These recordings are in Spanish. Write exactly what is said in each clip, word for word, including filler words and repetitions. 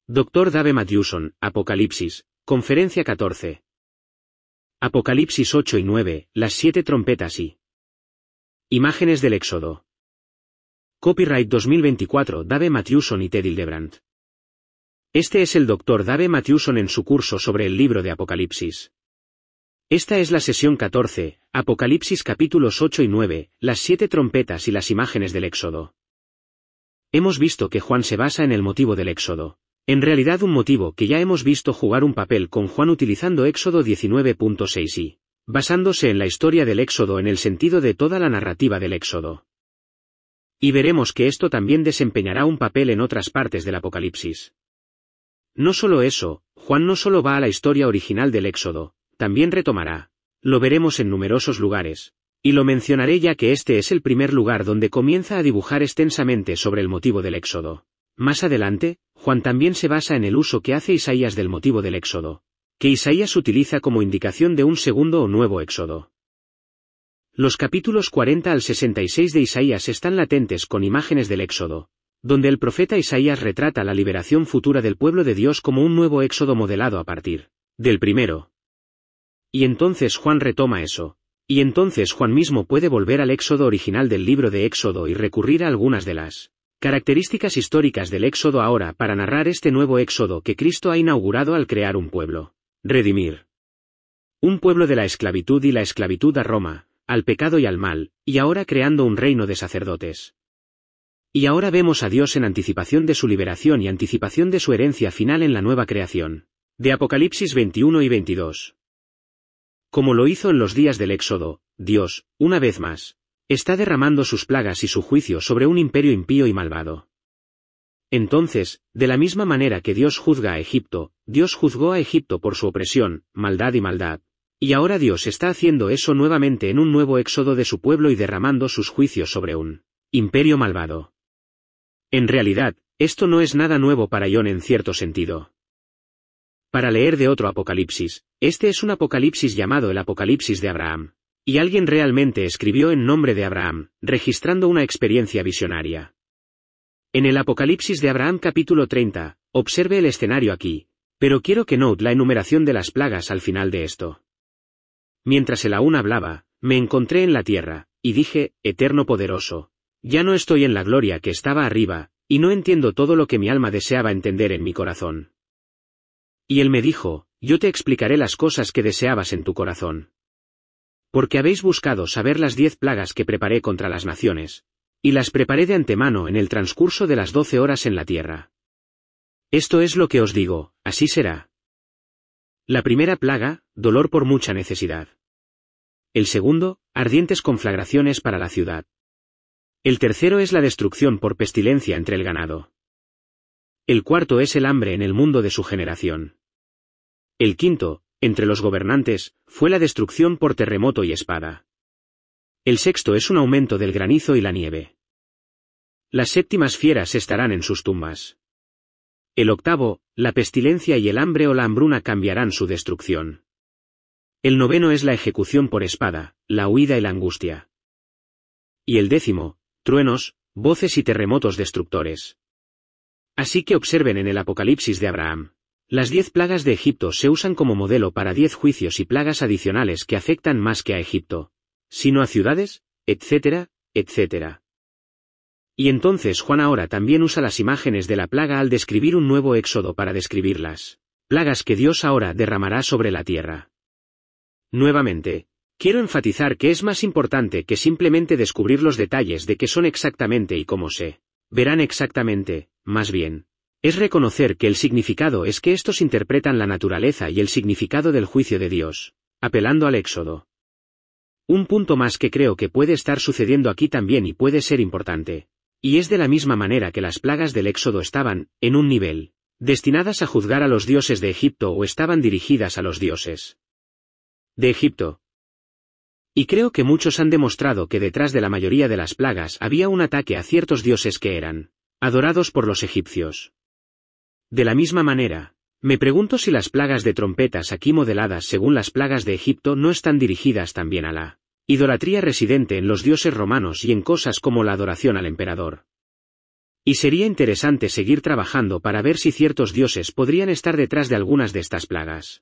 doctor Dave Matthewson, Apocalipsis, Conferencia catorce. Apocalipsis ocho y nueve, las siete trompetas y imágenes del Éxodo. Copyright dos mil veinticuatro Dave Matthewson y Ted Hildebrandt. Este es el doctor Dave Matthewson en su curso sobre el libro de Apocalipsis. Esta es la sesión catorce, Apocalipsis capítulos ocho y nueve, las siete trompetas y las imágenes del Éxodo. Hemos visto que Juan se basa en el motivo del Éxodo. En realidad un motivo que ya hemos visto jugar un papel con Juan utilizando Éxodo diecinueve punto seis y basándose en la historia del Éxodo en el sentido de toda la narrativa del Éxodo. Y veremos que esto también desempeñará un papel en otras partes del Apocalipsis. No solo eso, Juan no solo va a la historia original del Éxodo, también retomará. Lo veremos en numerosos lugares. Y lo mencionaré ya que este es el primer lugar donde comienza a dibujar extensamente sobre el motivo del Éxodo. Más adelante, Juan también se basa en el uso que hace Isaías del motivo del Éxodo, que Isaías utiliza como indicación de un segundo o nuevo Éxodo. Los capítulos cuarenta al sesenta y seis de Isaías están latentes con imágenes del Éxodo, donde el profeta Isaías retrata la liberación futura del pueblo de Dios como un nuevo Éxodo modelado a partir del primero. Y entonces Juan retoma eso. Y entonces Juan mismo puede volver al Éxodo original del libro de Éxodo y recurrir a algunas de las características históricas del Éxodo ahora para narrar este nuevo Éxodo que Cristo ha inaugurado al crear un pueblo. Redimir. Un pueblo de la esclavitud y la esclavitud a Roma, al pecado y al mal, y ahora creando un reino de sacerdotes. Y ahora vemos a Dios en anticipación de su liberación y anticipación de su herencia final en la nueva creación. De Apocalipsis veintiuno y veintidós. Como lo hizo en los días del Éxodo, Dios, una vez más, está derramando sus plagas y su juicio sobre un imperio impío y malvado. Entonces, de la misma manera que Dios juzga a Egipto, Dios juzgó a Egipto por su opresión, maldad y maldad. Y ahora Dios está haciendo eso nuevamente en un nuevo éxodo de su pueblo y derramando sus juicios sobre un imperio malvado. En realidad, esto no es nada nuevo para John en cierto sentido. Para leer de otro Apocalipsis, este es un Apocalipsis llamado el Apocalipsis de Abraham. Y alguien realmente escribió en nombre de Abraham, registrando una experiencia visionaria. En el Apocalipsis de Abraham capítulo treinta, observe el escenario aquí, pero quiero que note la enumeración de las plagas al final de esto. Mientras él aún hablaba, me encontré en la tierra, y dije, Eterno poderoso, ya no estoy en la gloria que estaba arriba, y no entiendo todo lo que mi alma deseaba entender en mi corazón. Y él me dijo, yo te explicaré las cosas que deseabas en tu corazón. Porque habéis buscado saber las diez plagas que preparé contra las naciones, y las preparé de antemano en el transcurso de las doce horas en la tierra. Esto es lo que os digo, así será. La primera plaga, dolor por mucha necesidad. El segundo, ardientes conflagraciones para la ciudad. El tercero es la destrucción por pestilencia entre el ganado. El cuarto es el hambre en el mundo de su generación. El quinto, entre los gobernantes, fue la destrucción por terremoto y espada. El sexto es un aumento del granizo y la nieve. Las séptimas fieras estarán en sus tumbas. El octavo, la pestilencia y el hambre o la hambruna cambiarán su destrucción. El noveno es la ejecución por espada, la huida y la angustia. Y el décimo, truenos, voces y terremotos destructores. Así que observen en el Apocalipsis de Abraham. Las diez plagas de Egipto se usan como modelo para diez juicios y plagas adicionales que afectan más que a Egipto, sino a ciudades, etcétera, etcétera. Y entonces Juan ahora también usa las imágenes de la plaga al describir un nuevo éxodo para describir las plagas que Dios ahora derramará sobre la tierra. Nuevamente, quiero enfatizar que es más importante que simplemente descubrir los detalles de qué son exactamente y cómo se verán exactamente, más bien. Es reconocer que el significado es que estos interpretan la naturaleza y el significado del juicio de Dios, apelando al Éxodo. Un punto más que creo que puede estar sucediendo aquí también y puede ser importante. Y es de la misma manera que las plagas del Éxodo estaban, en un nivel, destinadas a juzgar a los dioses de Egipto o estaban dirigidas a los dioses de Egipto. Y creo que muchos han demostrado que detrás de la mayoría de las plagas había un ataque a ciertos dioses que eran adorados por los egipcios. De la misma manera, me pregunto si las plagas de trompetas aquí modeladas según las plagas de Egipto no están dirigidas también a la idolatría residente en los dioses romanos y en cosas como la adoración al emperador. Y sería interesante seguir trabajando para ver si ciertos dioses podrían estar detrás de algunas de estas plagas.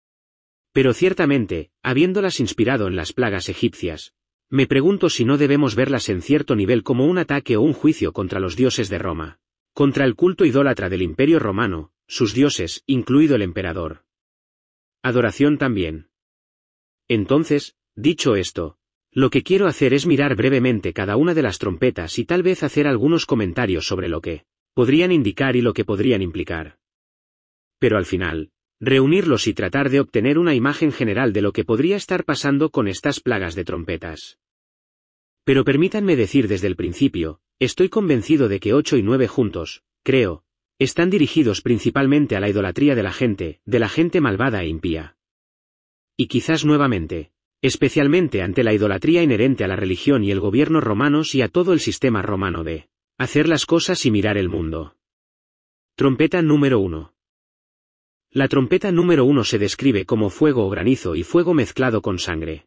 Pero ciertamente, habiéndolas inspirado en las plagas egipcias, me pregunto si no debemos verlas en cierto nivel como un ataque o un juicio contra los dioses de Roma, contra el culto idólatra del Imperio Romano, sus dioses, incluido el emperador. Adoración también. Entonces, dicho esto, lo que quiero hacer es mirar brevemente cada una de las trompetas y tal vez hacer algunos comentarios sobre lo que podrían indicar y lo que podrían implicar. Pero al final, reunirlos y tratar de obtener una imagen general de lo que podría estar pasando con estas plagas de trompetas. Pero permítanme decir desde el principio, estoy convencido de que ocho y nueve juntos, creo, están dirigidos principalmente a la idolatría de la gente, de la gente malvada e impía. Y quizás nuevamente, especialmente ante la idolatría inherente a la religión y el gobierno romanos y a todo el sistema romano de hacer las cosas y mirar el mundo. Trompeta número uno. La trompeta número uno se describe como fuego o granizo y fuego mezclado con sangre.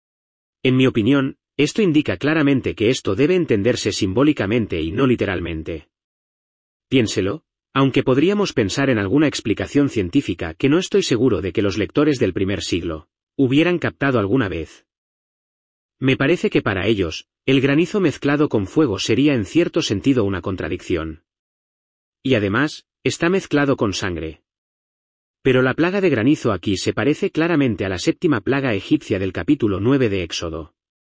En mi opinión, esto indica claramente que esto debe entenderse simbólicamente y no literalmente. Piénselo, aunque podríamos pensar en alguna explicación científica que no estoy seguro de que los lectores del primer siglo hubieran captado alguna vez. Me parece que para ellos, el granizo mezclado con fuego sería en cierto sentido una contradicción. Y además, está mezclado con sangre. Pero la plaga de granizo aquí se parece claramente a la séptima plaga egipcia del capítulo nueve de Éxodo.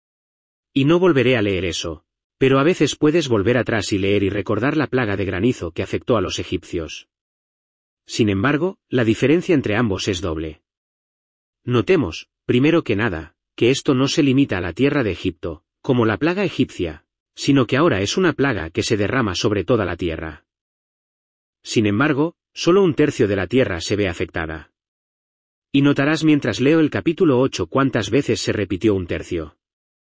Y no volveré a leer eso, pero a veces puedes volver atrás y leer y recordar la plaga de granizo que afectó a los egipcios. Sin embargo, la diferencia entre ambos es doble. Notemos, primero que nada, que esto no se limita a la tierra de Egipto, como la plaga egipcia, sino que ahora es una plaga que se derrama sobre toda la tierra. Sin embargo, solo un tercio de la tierra se ve afectada. Y notarás mientras leo el capítulo ocho cuántas veces se repitió un tercio.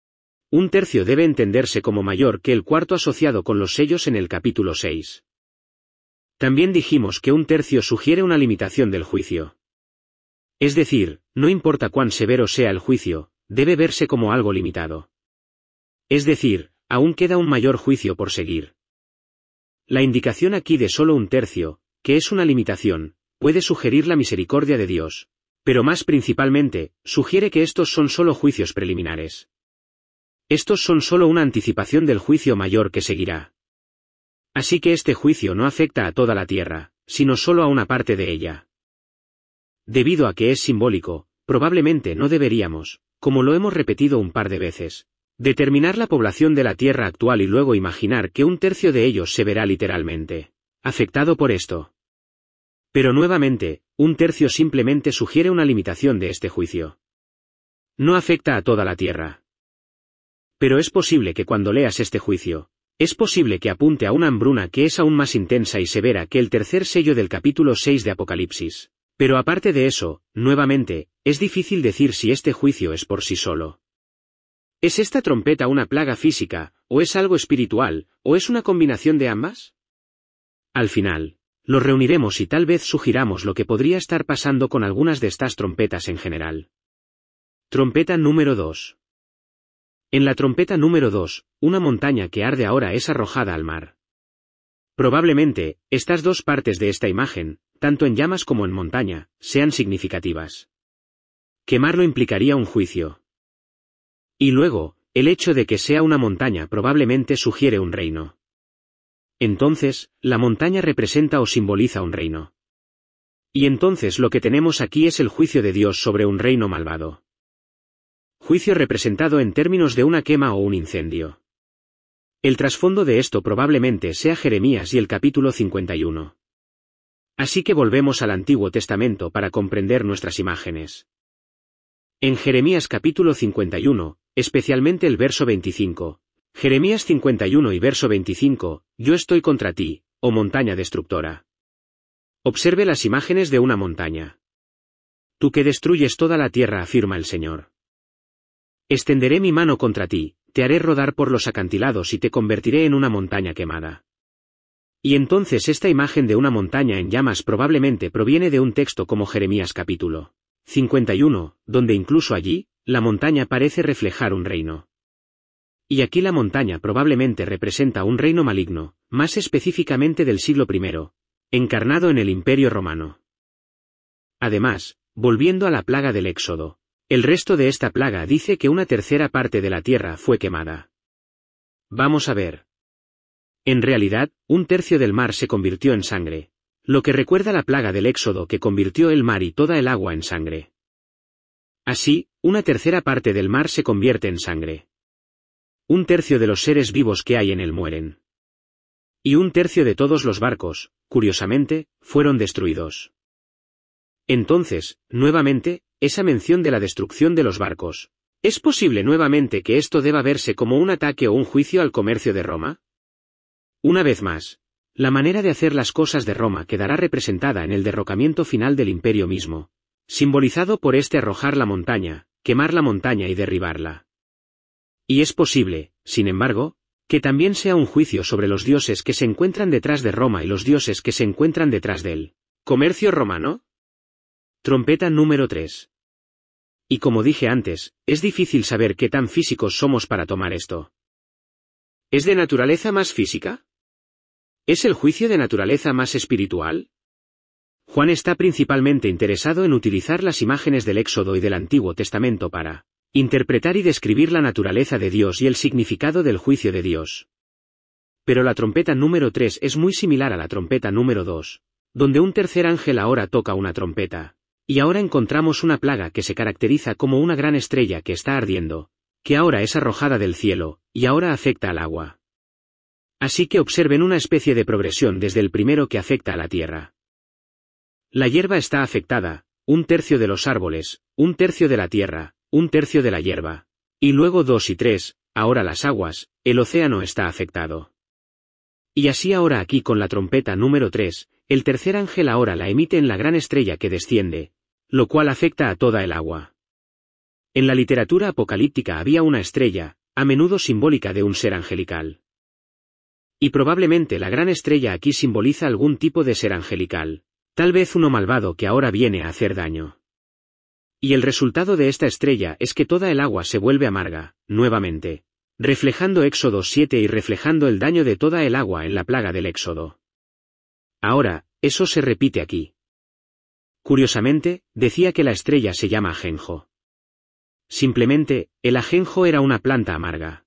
Un tercio debe entenderse como mayor que el cuarto asociado con los sellos en el capítulo seis. También dijimos que un tercio sugiere una limitación del juicio. Es decir, no importa cuán severo sea el juicio, debe verse como algo limitado. Es decir, aún queda un mayor juicio por seguir. La indicación aquí de solo un tercio, que es una limitación, puede sugerir la misericordia de Dios, pero más principalmente, sugiere que estos son solo juicios preliminares. Estos son solo una anticipación del juicio mayor que seguirá. Así que este juicio no afecta a toda la tierra, sino solo a una parte de ella. Debido a que es simbólico, probablemente no deberíamos, como lo hemos repetido un par de veces, determinar la población de la tierra actual y luego imaginar que un tercio de ellos se verá literalmente afectado por esto. Pero nuevamente, un tercio simplemente sugiere una limitación de este juicio. No afecta a toda la tierra. Pero es posible que cuando leas este juicio, es posible que apunte a una hambruna que es aún más intensa y severa que el tercer sello del capítulo seis de Apocalipsis. Pero aparte de eso, nuevamente, es difícil decir si este juicio es por sí solo. ¿Es esta trompeta una plaga física, o es algo espiritual, o es una combinación de ambas? Al final, los reuniremos y tal vez sugiramos lo que podría estar pasando con algunas de estas trompetas en general. Trompeta número dos. En la trompeta número dos, una montaña que arde ahora es arrojada al mar. Probablemente, estas dos partes de esta imagen, tanto en llamas como en montaña, sean significativas. Quemarlo implicaría un juicio. Y luego, el hecho de que sea una montaña probablemente sugiere un reino. Entonces, la montaña representa o simboliza un reino. Y entonces lo que tenemos aquí es el juicio de Dios sobre un reino malvado. Juicio representado en términos de una quema o un incendio. El trasfondo de esto probablemente sea Jeremías y el capítulo cincuenta y uno. Así que volvemos al Antiguo Testamento para comprender nuestras imágenes. En Jeremías capítulo cincuenta y uno, especialmente el verso veinticinco, Jeremías cincuenta y uno y verso veinticinco, yo estoy contra ti, oh montaña destructora. Observe las imágenes de una montaña. Tú que destruyes toda la tierra, afirma el Señor. Extenderé mi mano contra ti, te haré rodar por los acantilados y te convertiré en una montaña quemada. Y entonces esta imagen de una montaña en llamas probablemente proviene de un texto como Jeremías capítulo cincuenta y uno, donde incluso allí, la montaña parece reflejar un reino. Y aquí la montaña probablemente representa un reino maligno, más específicamente del siglo primero, encarnado en el Imperio Romano. Además, volviendo a la plaga del Éxodo, el resto de esta plaga dice que una tercera parte de la tierra fue quemada. Vamos a ver. En realidad, un tercio del mar se convirtió en sangre, lo que recuerda la plaga del Éxodo que convirtió el mar y toda el agua en sangre. Así, una tercera parte del mar se convierte en sangre. Un tercio de los seres vivos que hay en él mueren. Y un tercio de todos los barcos, curiosamente, fueron destruidos. Entonces, nuevamente, esa mención de la destrucción de los barcos. ¿Es posible nuevamente que esto deba verse como un ataque o un juicio al comercio de Roma? Una vez más, la manera de hacer las cosas de Roma quedará representada en el derrocamiento final del imperio mismo, simbolizado por este arrojar la montaña, quemar la montaña y derribarla. Y es posible, sin embargo, que también sea un juicio sobre los dioses que se encuentran detrás de Roma y los dioses que se encuentran detrás del comercio romano. Trompeta número tres. Y como dije antes, es difícil saber qué tan físicos somos para tomar esto. ¿Es de naturaleza más física? ¿Es el juicio de naturaleza más espiritual? Juan está principalmente interesado en utilizar las imágenes del Éxodo y del Antiguo Testamento para interpretar y describir la naturaleza de Dios y el significado del juicio de Dios. Pero la trompeta número tres es muy similar a la trompeta número dos, donde un tercer ángel ahora toca una trompeta. Y ahora encontramos una plaga que se caracteriza como una gran estrella que está ardiendo, que ahora es arrojada del cielo, y ahora afecta al agua. Así que observen una especie de progresión desde el primero que afecta a la tierra. La hierba está afectada, un tercio de los árboles, un tercio de la tierra, un tercio de la hierba. Y luego dos y tres, ahora las aguas, el océano está afectado. Y así ahora aquí con la trompeta número tres, el tercer ángel ahora la emite en la gran estrella que desciende, lo cual afecta a toda el agua. En la literatura apocalíptica había una estrella, a menudo simbólica de un ser angelical. Y probablemente la gran estrella aquí simboliza algún tipo de ser angelical, tal vez uno malvado que ahora viene a hacer daño. Y el resultado de esta estrella es que toda el agua se vuelve amarga, nuevamente, reflejando Éxodo siete y reflejando el daño de toda el agua en la plaga del Éxodo. Ahora, eso se repite aquí. Curiosamente, decía que la estrella se llama ajenjo. Simplemente, el ajenjo era una planta amarga.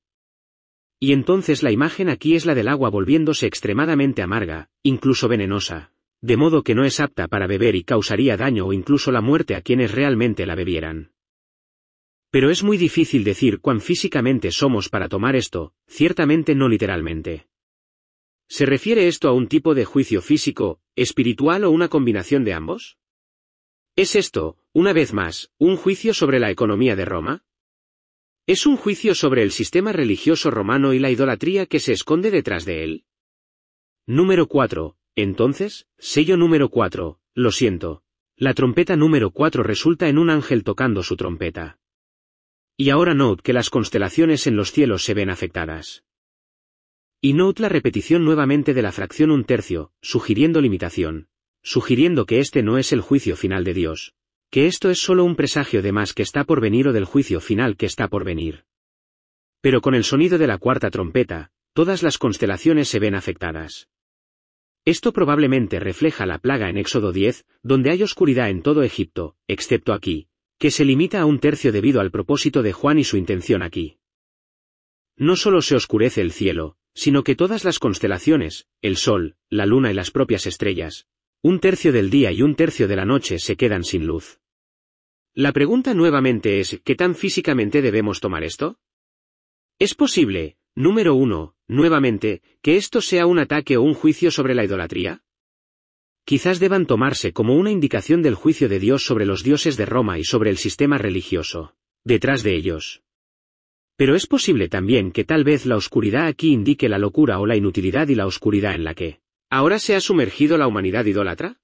Y entonces la imagen aquí es la del agua volviéndose extremadamente amarga, incluso venenosa, de modo que no es apta para beber y causaría daño o incluso la muerte a quienes realmente la bebieran. Pero es muy difícil decir cuán físicamente somos para tomar esto, ciertamente no literalmente. ¿Se refiere esto a un tipo de juicio físico, espiritual o una combinación de ambos? ¿Es esto, una vez más, un juicio sobre la economía de Roma? ¿Es un juicio sobre el sistema religioso romano y la idolatría que se esconde detrás de él? Número cuatro. Entonces, sello número cuatro, lo siento. La trompeta número cuatro resulta en un ángel tocando su trompeta. Y ahora note que las constelaciones en los cielos se ven afectadas. Y note la repetición nuevamente de la fracción un tercio, sugiriendo limitación. Sugiriendo que este no es el juicio final de Dios, que esto es solo un presagio de más que está por venir o del juicio final que está por venir. Pero con el sonido de la cuarta trompeta, todas las constelaciones se ven afectadas. Esto probablemente refleja la plaga en Éxodo diez, donde hay oscuridad en todo Egipto, excepto aquí, que se limita a un tercio debido al propósito de Juan y su intención aquí. No solo se oscurece el cielo, sino que todas las constelaciones, el sol, la luna y las propias estrellas, un tercio del día y un tercio de la noche se quedan sin luz. La pregunta nuevamente es, ¿qué tan físicamente debemos tomar esto? ¿Es posible, número uno, nuevamente, que esto sea un ataque o un juicio sobre la idolatría? Quizás deban tomarse como una indicación del juicio de Dios sobre los dioses de Roma y sobre el sistema religioso detrás de ellos. Pero es posible también que tal vez la oscuridad aquí indique la locura o la inutilidad y la oscuridad en la que ¿ahora se ha sumergido la humanidad idólatra?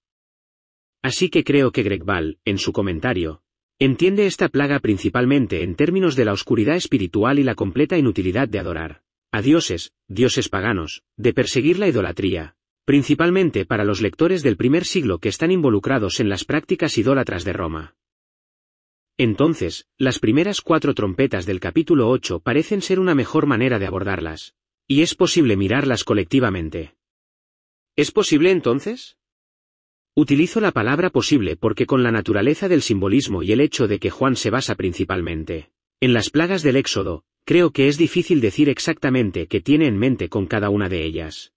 Así que creo que Greg Ball, en su comentario, entiende esta plaga principalmente en términos de la oscuridad espiritual y la completa inutilidad de adorar a dioses, dioses paganos, de perseguir la idolatría, principalmente para los lectores del primer siglo que están involucrados en las prácticas idólatras de Roma. Entonces, las primeras cuatro trompetas del capítulo ocho parecen ser una mejor manera de abordarlas. Y es posible mirarlas colectivamente. ¿Es posible entonces? Utilizo la palabra posible porque con la naturaleza del simbolismo y el hecho de que Juan se basa principalmente en las plagas del Éxodo, creo que es difícil decir exactamente qué tiene en mente con cada una de ellas.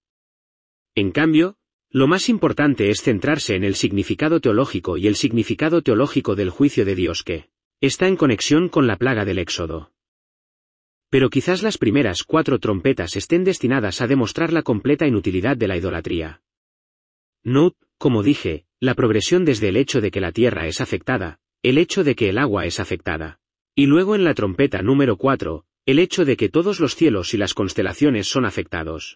En cambio, lo más importante es centrarse en el significado teológico y el significado teológico del juicio de Dios que está en conexión con la plaga del Éxodo. Pero quizás las primeras cuatro trompetas estén destinadas a demostrar la completa inutilidad de la idolatría. No, como dije, la progresión desde el hecho de que la tierra es afectada, el hecho de que el agua es afectada, y luego en la trompeta número cuatro, el hecho de que todos los cielos y las constelaciones son afectados.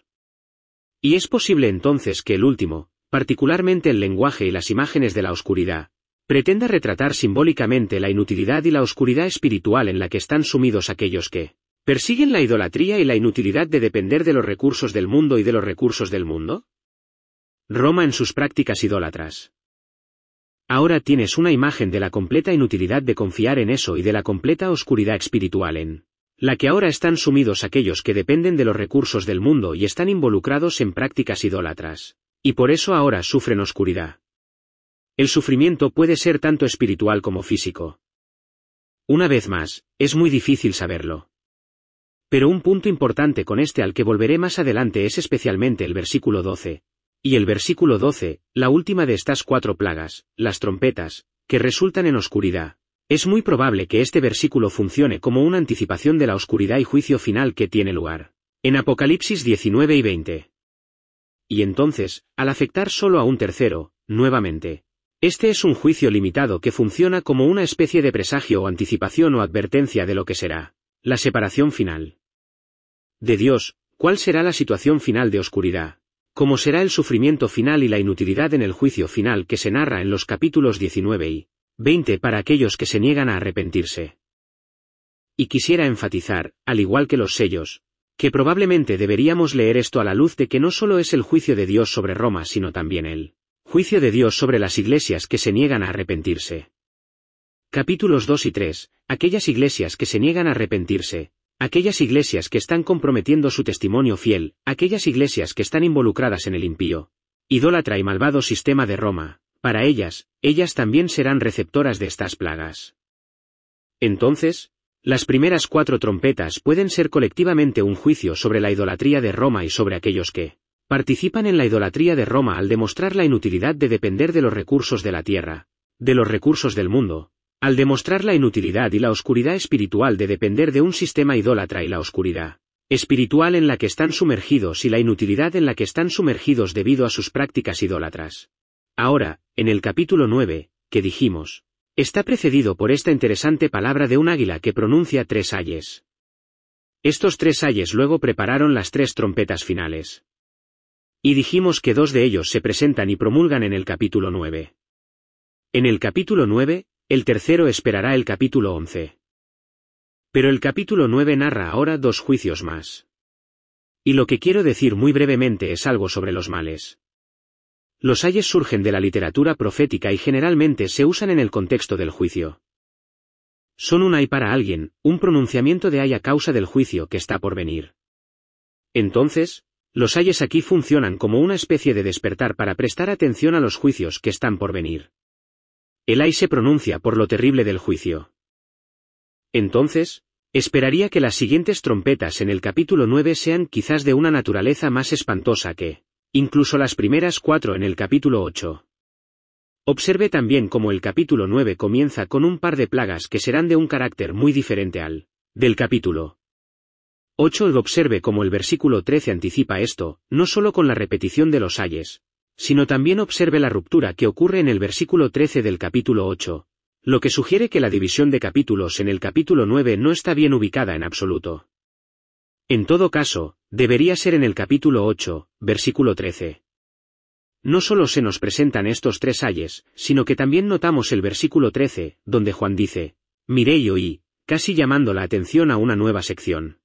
Y es posible entonces que el último, particularmente el lenguaje y las imágenes de la oscuridad, pretenda retratar simbólicamente la inutilidad y la oscuridad espiritual en la que están sumidos aquellos que persiguen la idolatría y la inutilidad de depender de los recursos del mundo y de los recursos del mundo. Roma en sus prácticas idólatras. Ahora tienes una imagen de la completa inutilidad de confiar en eso y de la completa oscuridad espiritual en la que ahora están sumidos aquellos que dependen de los recursos del mundo y están involucrados en prácticas idólatras, y por eso ahora sufren oscuridad. El sufrimiento puede ser tanto espiritual como físico. Una vez más, es muy difícil saberlo. Pero un punto importante con este al que volveré más adelante es especialmente el versículo doce. Y el versículo doce, la última de estas cuatro plagas, las trompetas, que resultan en oscuridad. Es muy probable que este versículo funcione como una anticipación de la oscuridad y juicio final que tiene lugar en Apocalipsis diecinueve y veinte. Y entonces, al afectar solo a un tercero, nuevamente, este es un juicio limitado que funciona como una especie de presagio o anticipación o advertencia de lo que será la separación final de Dios. ¿Cuál será la situación final de oscuridad? ¿Cómo será el sufrimiento final y la inutilidad en el juicio final que se narra en los capítulos diecinueve y veinte para aquellos que se niegan a arrepentirse? Y quisiera enfatizar, al igual que los sellos, que probablemente deberíamos leer esto a la luz de que no solo es el juicio de Dios sobre Roma sino también el juicio de Dios sobre las iglesias que se niegan a arrepentirse. Capítulos dos y tres, aquellas iglesias que se niegan a arrepentirse, aquellas iglesias que están comprometiendo su testimonio fiel, aquellas iglesias que están involucradas en el impío, idólatra y malvado sistema de Roma. Para ellas, ellas también serán receptoras de estas plagas. Entonces, las primeras cuatro trompetas pueden ser colectivamente un juicio sobre la idolatría de Roma y sobre aquellos que participan en la idolatría de Roma al demostrar la inutilidad de depender de los recursos de la tierra, de los recursos del mundo, al demostrar la inutilidad y la oscuridad espiritual de depender de un sistema idólatra y la oscuridad espiritual en la que están sumergidos y la inutilidad en la que están sumergidos debido a sus prácticas idólatras. Ahora, en el capítulo nueve, que dijimos, está precedido por esta interesante palabra de un águila que pronuncia tres ayes. Estos tres ayes luego prepararon las tres trompetas finales. Y dijimos que dos de ellos se presentan y promulgan en el capítulo nueve. En el capítulo nueve, el tercero esperará el capítulo once. Pero el capítulo nueve narra ahora dos juicios más. Y lo que quiero decir muy brevemente es algo sobre los males. Los ayes surgen de la literatura profética y generalmente se usan en el contexto del juicio. Son un ay para alguien, un pronunciamiento de ay a causa del juicio que está por venir. Entonces, los ayes aquí funcionan como una especie de despertar para prestar atención a los juicios que están por venir. El ay se pronuncia por lo terrible del juicio. Entonces, esperaría que las siguientes trompetas en el capítulo nueve sean quizás de una naturaleza más espantosa que incluso las primeras cuatro en el capítulo ocho. Observe también cómo el capítulo nueve comienza con un par de plagas que serán de un carácter muy diferente al del capítulo ocho. Y observe cómo el versículo trece anticipa esto, no solo con la repetición de los ayes, sino también observe la ruptura que ocurre en el versículo trece del capítulo ocho, lo que sugiere que la división de capítulos en el capítulo nueve no está bien ubicada en absoluto. En todo caso, debería ser en el capítulo ocho, versículo trece. No solo se nos presentan estos tres ayes, sino que también notamos el versículo trece, donde Juan dice, miré y oí, casi llamando la atención a una nueva sección.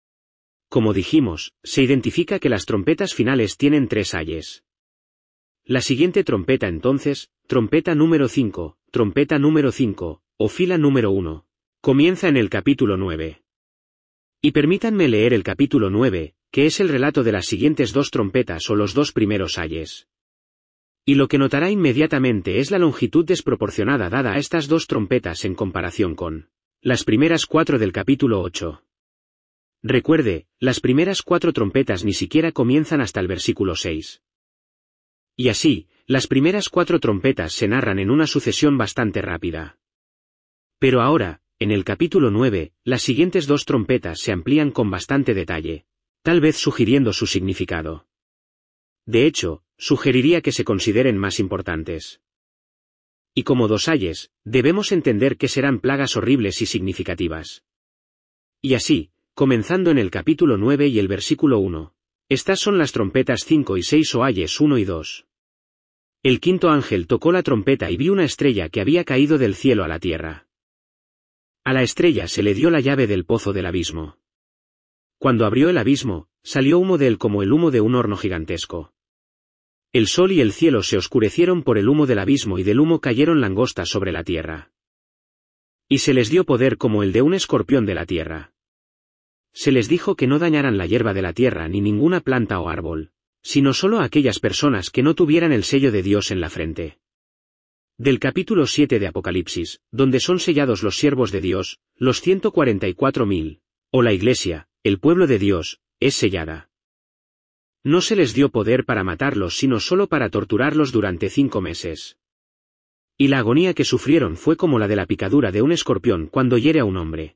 Como dijimos, se identifica que las trompetas finales tienen tres ayes. La siguiente trompeta entonces, trompeta número cinco, trompeta número cinco, o fila número uno, comienza en el capítulo nueve. Y permítanme leer el capítulo nueve, que es el relato de las siguientes dos trompetas o los dos primeros ayes. Y lo que notará inmediatamente es la longitud desproporcionada dada a estas dos trompetas en comparación con las primeras cuatro del capítulo ocho. Recuerde, las primeras cuatro trompetas ni siquiera comienzan hasta el versículo seis. Y así, las primeras cuatro trompetas se narran en una sucesión bastante rápida. Pero ahora, en el capítulo nueve, las siguientes dos trompetas se amplían con bastante detalle, tal vez sugiriendo su significado. De hecho, sugeriría que se consideren más importantes. Y como dos ayes, debemos entender que serán plagas horribles y significativas. Y así, comenzando en el capítulo nueve y el versículo uno, estas son las trompetas cinco y seis o ayes uno y dos. El quinto ángel tocó la trompeta y vi una estrella que había caído del cielo a la tierra. A la estrella se le dio la llave del pozo del abismo. Cuando abrió el abismo, salió humo de él como el humo de un horno gigantesco. El sol y el cielo se oscurecieron por el humo del abismo y del humo cayeron langostas sobre la tierra. Y se les dio poder como el de un escorpión de la tierra. Se les dijo que no dañaran la hierba de la tierra ni ninguna planta o árbol, sino solo a aquellas personas que no tuvieran el sello de Dios en la frente. Del capítulo siete de Apocalipsis, donde son sellados los siervos de Dios, los ciento cuarenta y cuatro mil, o la Iglesia, el pueblo de Dios, es sellada. No se les dio poder para matarlos sino solo para torturarlos durante cinco meses. Y la agonía que sufrieron fue como la de la picadura de un escorpión cuando hiere a un hombre.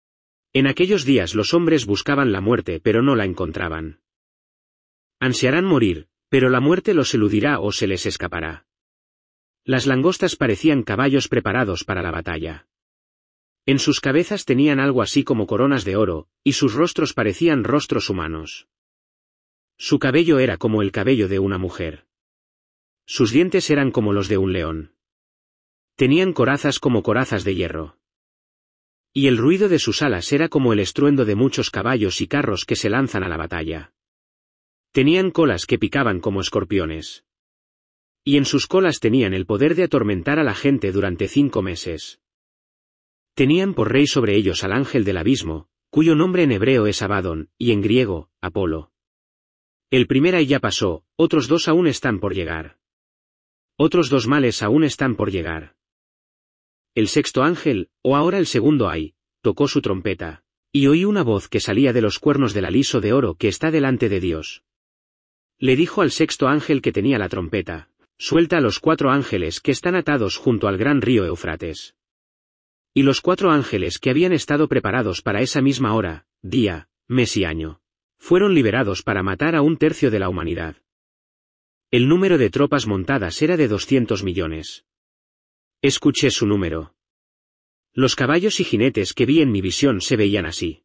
En aquellos días los hombres buscaban la muerte pero no la encontraban. Ansiarán morir, pero la muerte los eludirá o se les escapará. Las langostas parecían caballos preparados para la batalla. En sus cabezas tenían algo así como coronas de oro, y sus rostros parecían rostros humanos. Su cabello era como el cabello de una mujer. Sus dientes eran como los de un león. Tenían corazas como corazas de hierro. Y el ruido de sus alas era como el estruendo de muchos caballos y carros que se lanzan a la batalla. Tenían colas que picaban como escorpiones. Y en sus colas tenían el poder de atormentar a la gente durante cinco meses. Tenían por rey sobre ellos al ángel del abismo, cuyo nombre en hebreo es Abadón, y en griego, Apolo. El primer ay ya pasó, otros dos aún están por llegar. Otros dos males aún están por llegar. El sexto ángel, o ahora el segundo ay, tocó su trompeta, y oí una voz que salía de los cuernos del aliso de oro que está delante de Dios. Le dijo al sexto ángel que tenía la trompeta, suelta a los cuatro ángeles que están atados junto al gran río Eufrates. Y los cuatro ángeles que habían estado preparados para esa misma hora, día, mes y año, fueron liberados para matar a un tercio de la humanidad. El número de tropas montadas era de doscientos millones. Escuché su número. Los caballos y jinetes que vi en mi visión se veían así.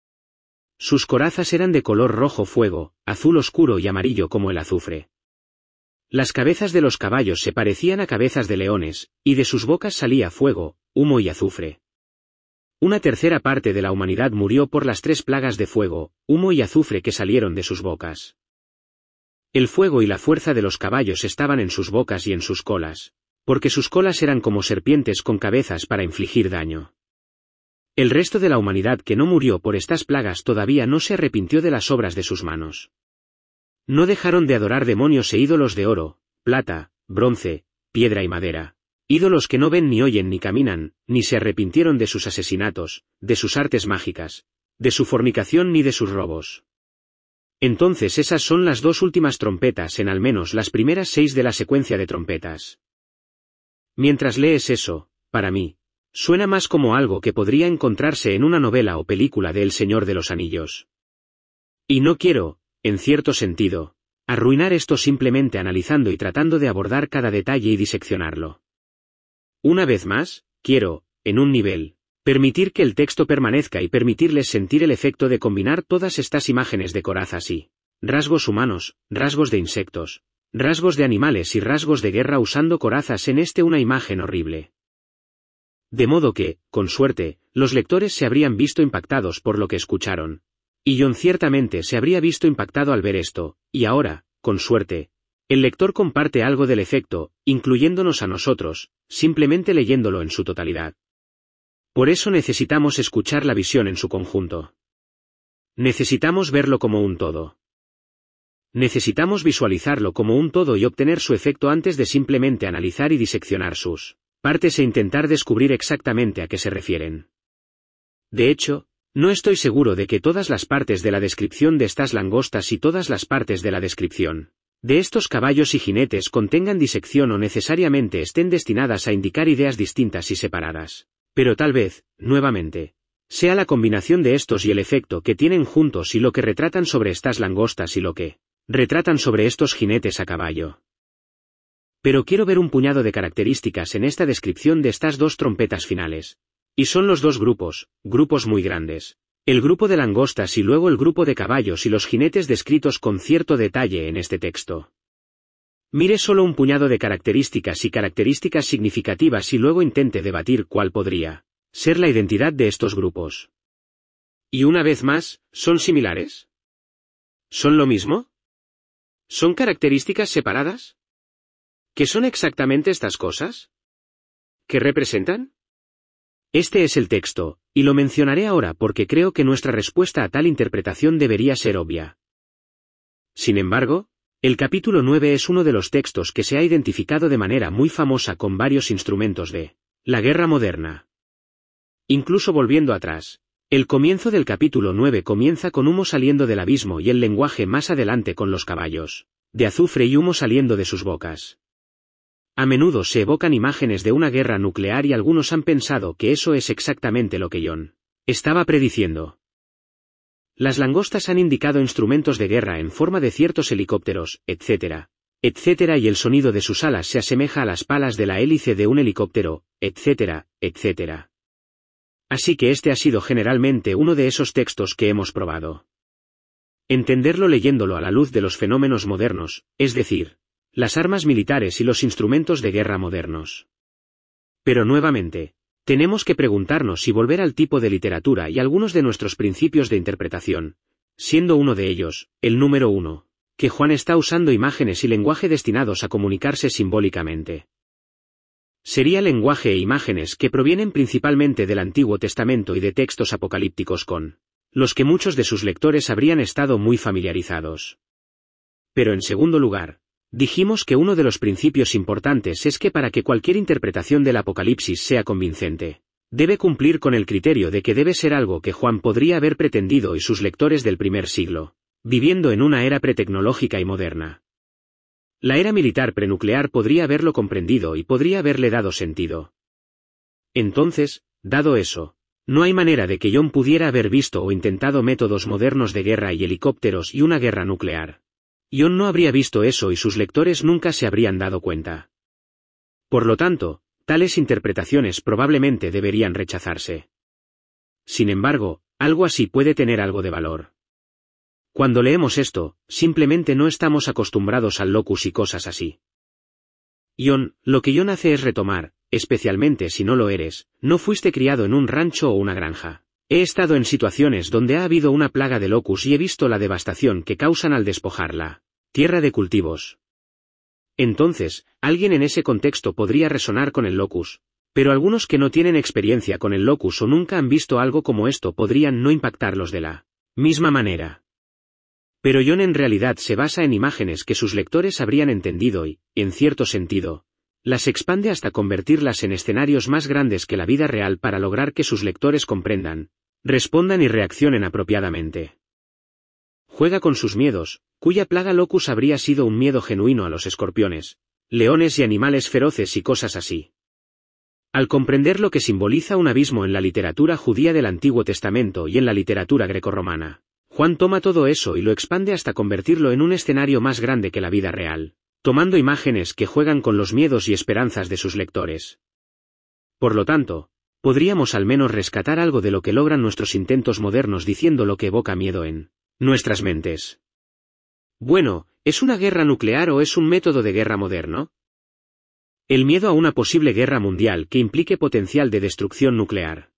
Sus corazas eran de color rojo fuego, azul oscuro y amarillo como el azufre. Las cabezas de los caballos se parecían a cabezas de leones, y de sus bocas salía fuego, humo y azufre. Una tercera parte de la humanidad murió por las tres plagas de fuego, humo y azufre que salieron de sus bocas. El fuego y la fuerza de los caballos estaban en sus bocas y en sus colas, porque sus colas eran como serpientes con cabezas para infligir daño. El resto de la humanidad que no murió por estas plagas todavía no se arrepintió de las obras de sus manos. No dejaron de adorar demonios e ídolos de oro, plata, bronce, piedra y madera, ídolos que no ven ni oyen ni caminan, ni se arrepintieron de sus asesinatos, de sus artes mágicas, de su fornicación ni de sus robos. Entonces esas son las dos últimas trompetas en al menos las primeras seis de la secuencia de trompetas. Mientras lees eso, para mí, suena más como algo que podría encontrarse en una novela o película de El Señor de los Anillos. Y no quiero, en cierto sentido, arruinar esto simplemente analizando y tratando de abordar cada detalle y diseccionarlo. Una vez más, quiero, en un nivel, permitir que el texto permanezca y permitirles sentir el efecto de combinar todas estas imágenes de corazas y rasgos humanos, rasgos de insectos, rasgos de animales y rasgos de guerra usando corazas en este una imagen horrible. De modo que, con suerte, los lectores se habrían visto impactados por lo que escucharon. Y John ciertamente se habría visto impactado al ver esto, y ahora, con suerte, El lector comparte algo del efecto, incluyéndonos a nosotros, simplemente leyéndolo en su totalidad. Por eso necesitamos escuchar la visión en su conjunto. Necesitamos verlo como un todo. Necesitamos visualizarlo como un todo y obtener su efecto antes de simplemente analizar y diseccionar sus partes e intentar descubrir exactamente a qué se refieren. De hecho, no estoy seguro de que todas las partes de la descripción de estas langostas y todas las partes de la descripción de estos caballos y jinetes contengan disección o necesariamente estén destinadas a indicar ideas distintas y separadas. Pero tal vez, nuevamente, sea la combinación de estos y el efecto que tienen juntos y lo que retratan sobre estas langostas y lo que retratan sobre estos jinetes a caballo. Pero quiero ver un puñado de características en esta descripción de estas dos trompetas finales. Y son los dos grupos, grupos muy grandes. El grupo de langostas y luego el grupo de caballos y los jinetes descritos con cierto detalle en este texto. Mire solo un puñado de características y características significativas y luego intente debatir cuál podría ser la identidad de estos grupos. Y una vez más, ¿son similares? ¿Son lo mismo? ¿Son características separadas? ¿Qué son exactamente estas cosas? ¿Qué representan? Este es el texto, y lo mencionaré ahora porque creo que nuestra respuesta a tal interpretación debería ser obvia. Sin embargo, el capítulo nueve es uno de los textos que se ha identificado de manera muy famosa con varios instrumentos de la guerra moderna. Incluso volviendo atrás, el comienzo del capítulo nueve comienza con humo saliendo del abismo y el lenguaje más adelante con los caballos de azufre y humo saliendo de sus bocas. A menudo se evocan imágenes de una guerra nuclear y algunos han pensado que eso es exactamente lo que John estaba prediciendo. Las langostas han indicado instrumentos de guerra en forma de ciertos helicópteros, etcétera, etcétera y el sonido de sus alas se asemeja a las palas de la hélice de un helicóptero, etcétera, etcétera. Así que este ha sido generalmente uno de esos textos que hemos probado. Entenderlo leyéndolo a la luz de los fenómenos modernos, es decir, las armas militares y los instrumentos de guerra modernos. Pero nuevamente, tenemos que preguntarnos y volver al tipo de literatura y algunos de nuestros principios de interpretación, siendo uno de ellos, el número uno, que Juan está usando imágenes y lenguaje destinados a comunicarse simbólicamente. Sería lenguaje e imágenes que provienen principalmente del Antiguo Testamento y de textos apocalípticos con los que muchos de sus lectores habrían estado muy familiarizados. Pero en segundo lugar, dijimos que uno de los principios importantes es que para que cualquier interpretación del Apocalipsis sea convincente, debe cumplir con el criterio de que debe ser algo que Juan podría haber pretendido y sus lectores del primer siglo, viviendo en una era pretecnológica y moderna. La era militar prenuclear podría haberlo comprendido y podría haberle dado sentido. Entonces, dado eso, no hay manera de que John pudiera haber visto o intentado métodos modernos de guerra y helicópteros y una guerra nuclear. John no habría visto eso y sus lectores nunca se habrían dado cuenta. Por lo tanto, tales interpretaciones probablemente deberían rechazarse. Sin embargo, algo así puede tener algo de valor. Cuando leemos esto, simplemente no estamos acostumbrados al locus y cosas así. John, lo que John hace es retomar, especialmente si no lo eres, no fuiste criado en un rancho o una granja. He estado en situaciones donde ha habido una plaga de locus y he visto la devastación que causan al despojar la tierra de cultivos. Entonces, alguien en ese contexto podría resonar con el locus, pero algunos que no tienen experiencia con el locus o nunca han visto algo como esto podrían no impactarlos de la misma manera. Pero John en realidad se basa en imágenes que sus lectores habrían entendido y, en cierto sentido, las expande hasta convertirlas en escenarios más grandes que la vida real para lograr que sus lectores comprendan, respondan y reaccionen apropiadamente. Juega con sus miedos, cuya plaga locus habría sido un miedo genuino a los escorpiones, leones y animales feroces y cosas así. Al comprender lo que simboliza un abismo en la literatura judía del Antiguo Testamento y en la literatura grecorromana, Juan toma todo eso y lo expande hasta convertirlo en un escenario más grande que la vida real, tomando imágenes que juegan con los miedos y esperanzas de sus lectores. Por lo tanto, podríamos al menos rescatar algo de lo que logran nuestros intentos modernos diciendo lo que evoca miedo en nuestras mentes. Bueno, ¿es una guerra nuclear o es un método de guerra moderno? El miedo a una posible guerra mundial que implique potencial de destrucción nuclear.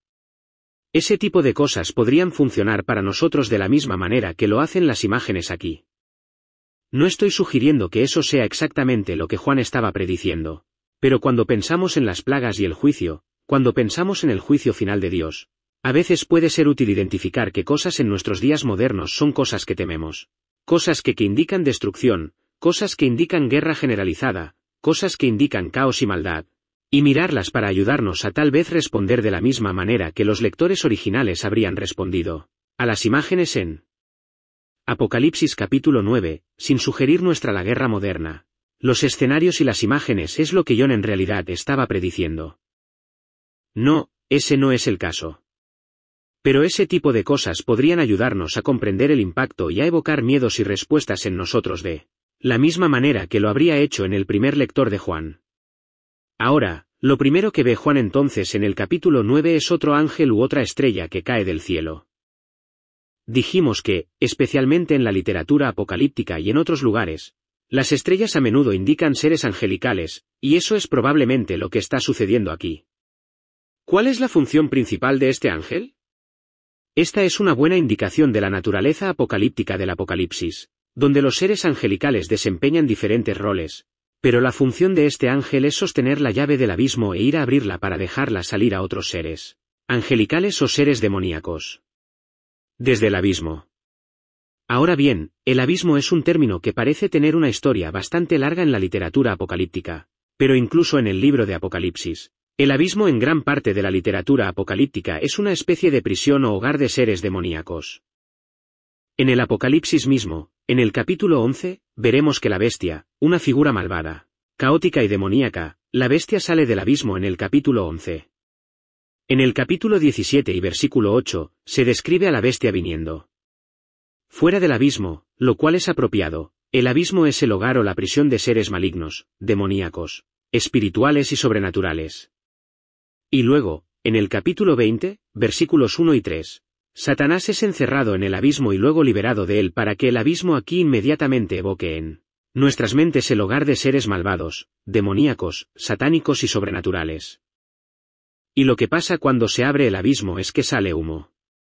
Ese tipo de cosas podrían funcionar para nosotros de la misma manera que lo hacen las imágenes aquí. No estoy sugiriendo que eso sea exactamente lo que Juan estaba prediciendo. Pero cuando pensamos en las plagas y el juicio, cuando pensamos en el juicio final de Dios, a veces puede ser útil identificar qué cosas en nuestros días modernos son cosas que tememos. Cosas que, que indican destrucción, cosas que indican guerra generalizada, cosas que indican caos y maldad, y mirarlas para ayudarnos a tal vez responder de la misma manera que los lectores originales habrían respondido a las imágenes en Apocalipsis capítulo nueve, sin sugerir nuestra la guerra moderna. Los escenarios y las imágenes es lo que John en realidad estaba prediciendo. No, ese no es el caso. Pero ese tipo de cosas podrían ayudarnos a comprender el impacto y a evocar miedos y respuestas en nosotros de la misma manera que lo habría hecho en el primer lector de Juan. Ahora, lo primero que ve Juan entonces en el capítulo nueve es otro ángel u otra estrella que cae del cielo. Dijimos que, especialmente en la literatura apocalíptica y en otros lugares, las estrellas a menudo indican seres angelicales, y eso es probablemente lo que está sucediendo aquí. ¿Cuál es la función principal de este ángel? Esta es una buena indicación de la naturaleza apocalíptica del Apocalipsis, donde los seres angelicales desempeñan diferentes roles, pero la función de este ángel es sostener la llave del abismo e ir a abrirla para dejarla salir a otros seres, angelicales o seres demoníacos. Desde el abismo. Ahora bien, el abismo es un término que parece tener una historia bastante larga en la literatura apocalíptica, pero incluso en el libro de Apocalipsis, el abismo en gran parte de la literatura apocalíptica es una especie de prisión o hogar de seres demoníacos. En el Apocalipsis mismo, en el capítulo once, veremos que la bestia, una figura malvada, caótica y demoníaca, la bestia sale del abismo en el capítulo once. En el capítulo diecisiete y versículo ocho, se describe a la bestia viniendo fuera del abismo, lo cual es apropiado. El abismo es el hogar o la prisión de seres malignos, demoníacos, espirituales y sobrenaturales. Y luego, en el capítulo veinte, versículos uno y tres, Satanás es encerrado en el abismo y luego liberado de él para que el abismo aquí inmediatamente evoque en nuestras mentes el hogar de seres malvados, demoníacos, satánicos y sobrenaturales. Y lo que pasa cuando se abre el abismo es que sale humo.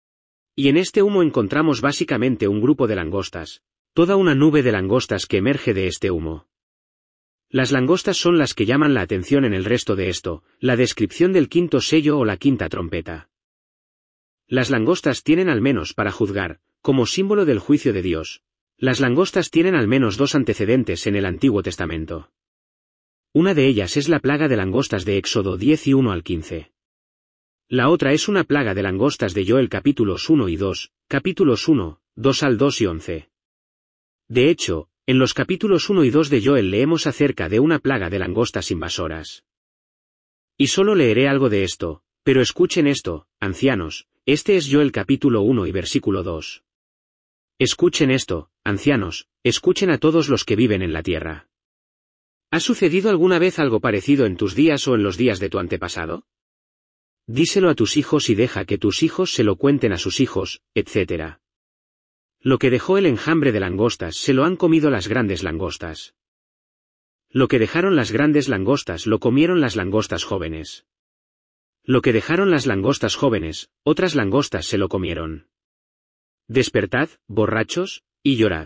Y en este humo encontramos básicamente un grupo de langostas, toda una nube de langostas que emerge de este humo. Las langostas son las que llaman la atención en el resto de esto, la descripción del quinto sello o la quinta trompeta. Las langostas tienen al menos para juzgar, como símbolo del juicio de Dios. Las langostas tienen al menos dos antecedentes en el Antiguo Testamento. Una de ellas es la plaga de langostas de Éxodo diez y uno al quince. La otra es una plaga de langostas de Joel capítulos uno y dos, capítulos uno, dos al dos y once. De hecho, en los capítulos uno y dos de Joel leemos acerca de una plaga de langostas invasoras. Y solo leeré algo de esto, pero escuchen esto, ancianos, este es Joel capítulo uno y versículo dos. Escuchen esto, ancianos, escuchen a todos los que viven en la tierra. ¿Ha sucedido alguna vez algo parecido en tus días o en los días de tu antepasado? Díselo a tus hijos y deja que tus hijos se lo cuenten a sus hijos, etcétera. Lo que dejó el enjambre de langostas se lo han comido las grandes langostas. Lo que dejaron las grandes langostas lo comieron las langostas jóvenes. Lo que dejaron las langostas jóvenes, otras langostas se lo comieron. Despertad, borrachos, y llorad.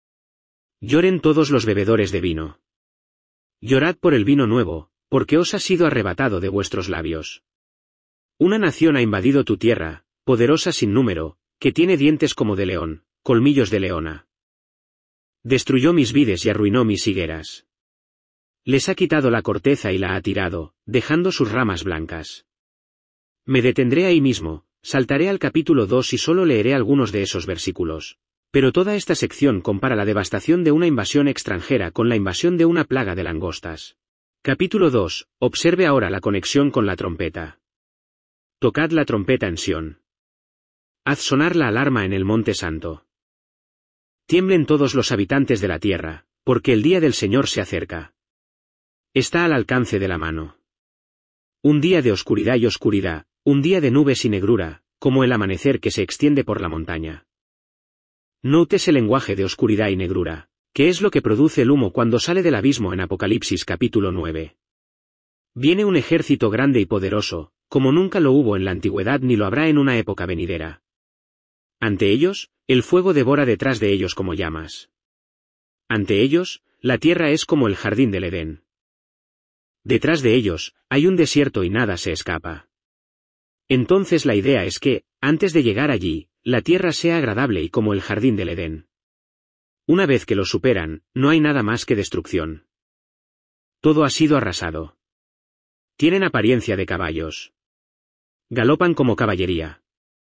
Lloren todos los bebedores de vino. Llorad por el vino nuevo, porque os ha sido arrebatado de vuestros labios. Una nación ha invadido tu tierra, poderosa sin número, que tiene dientes como de león, colmillos de leona. Destruyó mis vides y arruinó mis higueras. Les ha quitado la corteza y la ha tirado, dejando sus ramas blancas. Me detendré ahí mismo, saltaré al capítulo dos y solo leeré algunos de esos versículos. Pero toda esta sección compara la devastación de una invasión extranjera con la invasión de una plaga de langostas. Capítulo dos, observe ahora la conexión con la trompeta. Tocad la trompeta en Sión. Haz sonar la alarma en el Monte Santo. Tiemblen todos los habitantes de la tierra, porque el día del Señor se acerca. Está al alcance de la mano. Un día de oscuridad y oscuridad, un día de nubes y negrura, como el amanecer que se extiende por la montaña. Note el lenguaje de oscuridad y negrura, que es lo que produce el humo cuando sale del abismo en Apocalipsis capítulo nueve. Viene un ejército grande y poderoso, como nunca lo hubo en la antigüedad ni lo habrá en una época venidera. Ante ellos, el fuego devora detrás de ellos como llamas. Ante ellos, la tierra es como el jardín del Edén. Detrás de ellos, hay un desierto y nada se escapa. Entonces la idea es que, antes de llegar allí, la tierra sea agradable y como el jardín del Edén. Una vez que lo superan, no hay nada más que destrucción. Todo ha sido arrasado. Tienen apariencia de caballos. Galopan como caballería.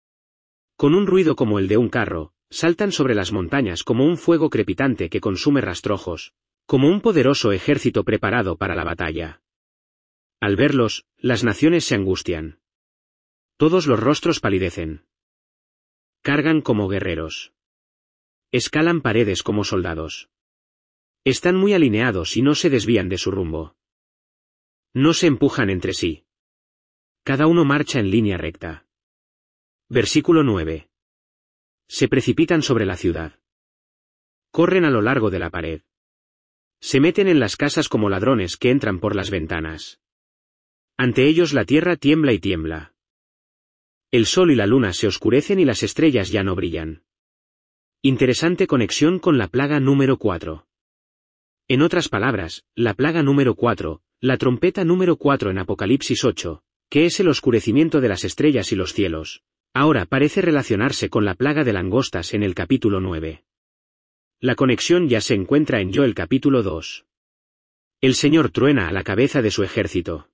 Con un ruido como el de un carro, saltan sobre las montañas como un fuego crepitante que consume rastrojos, como un poderoso ejército preparado para la batalla. Al verlos, las naciones se angustian. Todos los rostros palidecen. Cargan como guerreros. Escalan paredes como soldados. Están muy alineados y no se desvían de su rumbo. No se empujan entre sí. Cada uno marcha en línea recta. Versículo nueve. Se precipitan sobre la ciudad. Corren a lo largo de la pared. Se meten en las casas como ladrones que entran por las ventanas. Ante ellos la tierra tiembla y tiembla. El sol y la luna se oscurecen y las estrellas ya no brillan. Interesante conexión con la plaga número cuatro. En otras palabras, la plaga número cuatro, la trompeta número cuatro en Apocalipsis ocho, que es el oscurecimiento de las estrellas y los cielos, ahora parece relacionarse con la plaga de langostas en el capítulo nueve. La conexión ya se encuentra en Joel capítulo dos. El Señor truena a la cabeza de su ejército.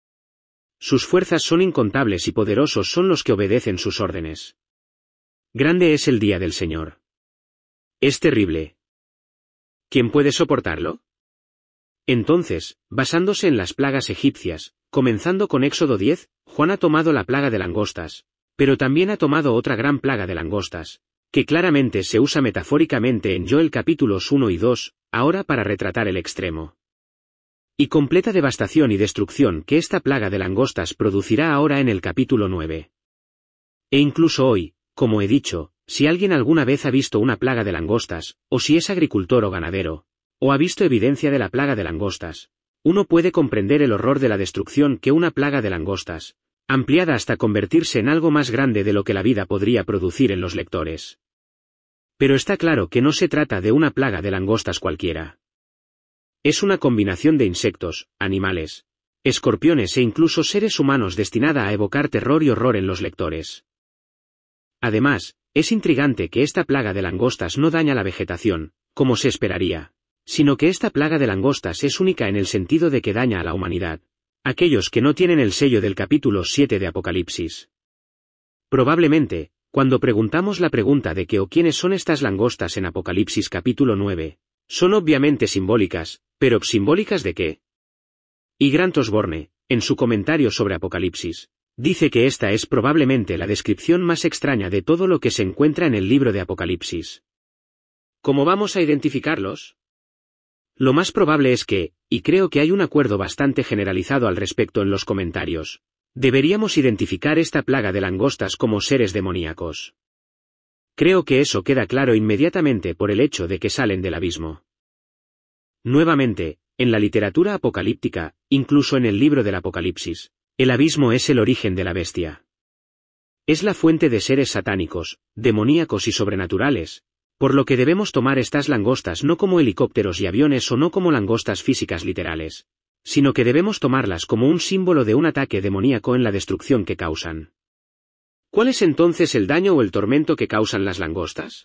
Sus fuerzas son incontables y poderosos son los que obedecen sus órdenes. Grande es el día del Señor. Es terrible. ¿Quién puede soportarlo? Entonces, basándose en las plagas egipcias, comenzando con Éxodo diez, Juan ha tomado la plaga de langostas, pero también ha tomado otra gran plaga de langostas, que claramente se usa metafóricamente en Joel capítulos uno y dos, ahora para retratar el extremo y completa devastación y destrucción que esta plaga de langostas producirá ahora en el capítulo nueve. E incluso hoy, como he dicho, si alguien alguna vez ha visto una plaga de langostas, o si es agricultor o ganadero, o ha visto evidencia de la plaga de langostas, uno puede comprender el horror de la destrucción que una plaga de langostas, ampliada hasta convertirse en algo más grande de lo que la vida podría producir en los lectores. Pero está claro que no se trata de una plaga de langostas cualquiera. Es una combinación de insectos, animales, escorpiones e incluso seres humanos destinada a evocar terror y horror en los lectores. Además, es intrigante que esta plaga de langostas no daña la vegetación, como se esperaría, sino que esta plaga de langostas es única en el sentido de que daña a la humanidad, aquellos que no tienen el sello del capítulo siete de Apocalipsis. Probablemente, cuando preguntamos la pregunta de qué o quiénes son estas langostas en Apocalipsis capítulo nueve, son obviamente simbólicas, pero ¿simbólicas de qué? Y Grant Osborne, en su comentario sobre Apocalipsis, dice que esta es probablemente la descripción más extraña de todo lo que se encuentra en el libro de Apocalipsis. ¿Cómo vamos a identificarlos? Lo más probable es que, y creo que hay un acuerdo bastante generalizado al respecto en los comentarios, deberíamos identificar esta plaga de langostas como seres demoníacos. Creo que eso queda claro inmediatamente por el hecho de que salen del abismo. Nuevamente, en la literatura apocalíptica, incluso en el libro del Apocalipsis, el abismo es el origen de la bestia. Es la fuente de seres satánicos, demoníacos y sobrenaturales, por lo que debemos tomar estas langostas no como helicópteros y aviones o no como langostas físicas literales, sino que debemos tomarlas como un símbolo de un ataque demoníaco en la destrucción que causan. ¿Cuál es entonces el daño o el tormento que causan las langostas?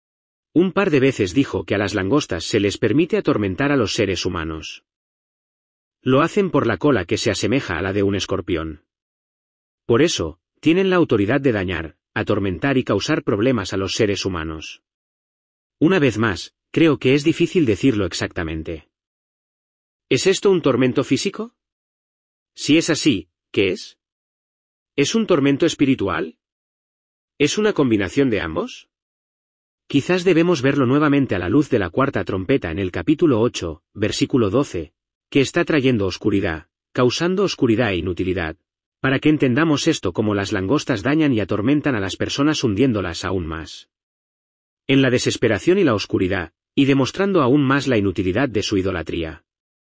Un par de veces dijo que a las langostas se les permite atormentar a los seres humanos. Lo hacen por la cola que se asemeja a la de un escorpión. Por eso, tienen la autoridad de dañar, atormentar y causar problemas a los seres humanos. Una vez más, creo que es difícil decirlo exactamente. ¿Es esto un tormento físico? Si es así, ¿qué es? ¿Es un tormento espiritual? ¿Es una combinación de ambos? Quizás debemos verlo nuevamente a la luz de la cuarta trompeta en el capítulo ocho, versículo doce, que está trayendo oscuridad, causando oscuridad e inutilidad, para que entendamos esto como las langostas dañan y atormentan a las personas hundiéndolas aún más en la desesperación y la oscuridad, y demostrando aún más la inutilidad de su idolatría.